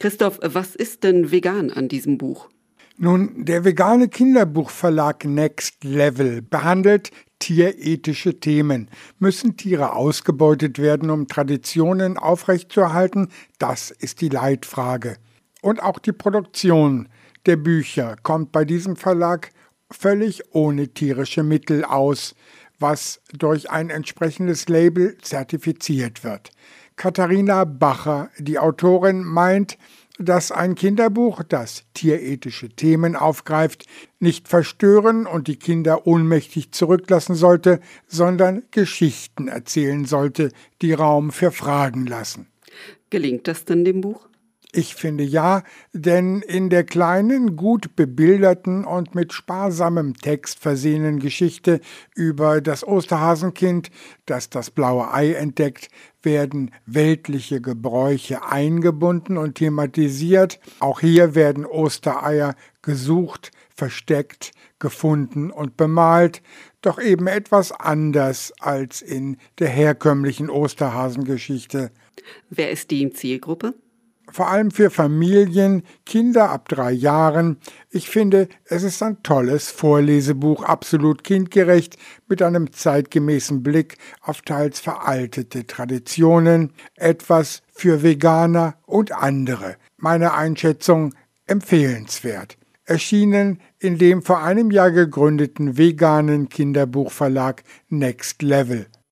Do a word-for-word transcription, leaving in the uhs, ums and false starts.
Christoph, was ist denn vegan an diesem Buch? Nun, der vegane Kinderbuchverlag Next Level behandelt tierethische Themen. Müssen Tiere ausgebeutet werden, um Traditionen aufrechtzuerhalten? Das ist die Leitfrage. Und auch die Produktion der Bücher kommt bei diesem Verlag völlig ohne tierische Mittel aus, was durch ein entsprechendes Label zertifiziert wird. Katharina Bacher, die Autorin, meint, dass ein Kinderbuch, das tierethische Themen aufgreift, nicht verstören und die Kinder ohnmächtig zurücklassen sollte, sondern Geschichten erzählen sollte, die Raum für Fragen lassen. Gelingt das denn dem Buch? Ich finde ja, denn in der kleinen, gut bebilderten und mit sparsamem Text versehenen Geschichte über das Osterhasenkind, das das blaue Ei entdeckt, werden weltliche Gebräuche eingebunden und thematisiert. Auch hier werden Ostereier gesucht, versteckt, gefunden und bemalt, doch eben etwas anders als in der herkömmlichen Osterhasengeschichte. Wer ist die Zielgruppe? Vor allem für Familien, Kinder ab drei Jahren. Ich finde, es ist ein tolles Vorlesebuch, absolut kindgerecht, mit einem zeitgemäßen Blick auf teils veraltete Traditionen, etwas für Veganer und andere. Meine Einschätzung empfehlenswert. Erschienen in dem vor einem Jahr gegründeten veganen Kinderbuchverlag Next Level.